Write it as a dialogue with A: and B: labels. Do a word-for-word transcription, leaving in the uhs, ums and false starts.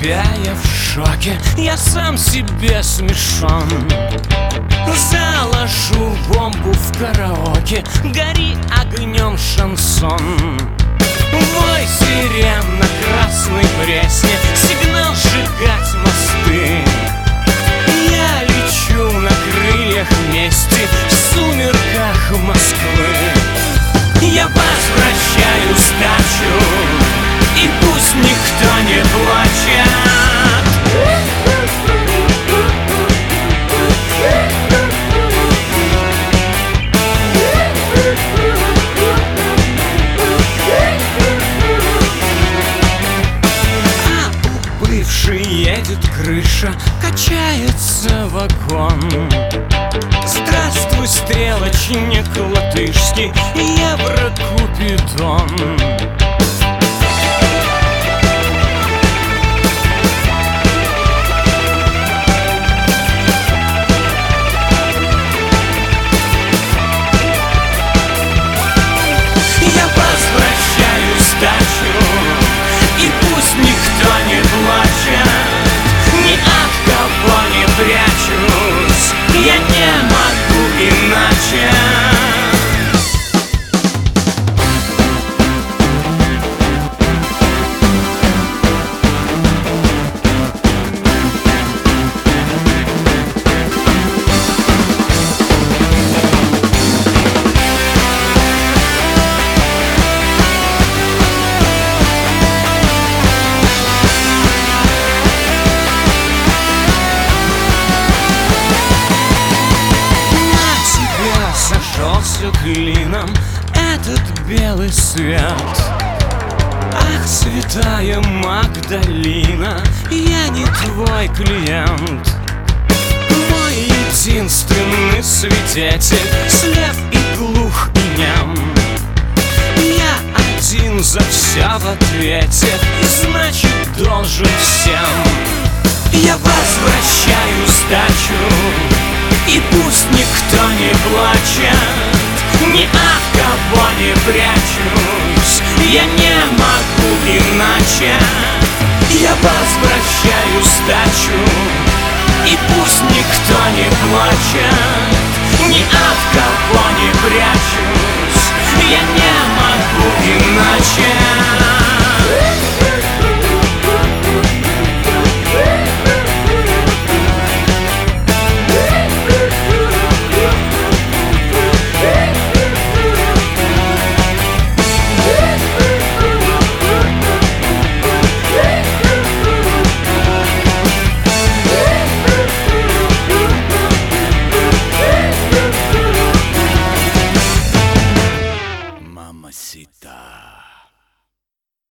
A: себя я в шоке, я сам себе смешон. Заложу бомбу в караоке, гори огнем шансон. Вой сирен на Красной Пресне, сигнал сжигать мосты. Я лечу на крыльях мести в сумерках Москвы. Я возвращаю сдачу, и пусть никто не плачет. Едет крыша, качается вагон. Здравствуй, стрелочник латышский, Евро-Купидон. Я возвращаю сдачу, и пусть никто не плачет. Ни от кого не прячусь, я не могу иначе. Сошелся клином этот белый свет. Ах, святая Магдалина, я не твой клиент. Мой единственный свидетель слеп и глух и нем. Я один за все в ответе, и значит должен всем. Я возвращаю сдачу, и пусть никто не плачет. Ни от кого не прячусь, я не могу иначе. Я возвращаю сдачу, и пусть никто не плачет. Ни от кого не прячусь, я не могу иначе.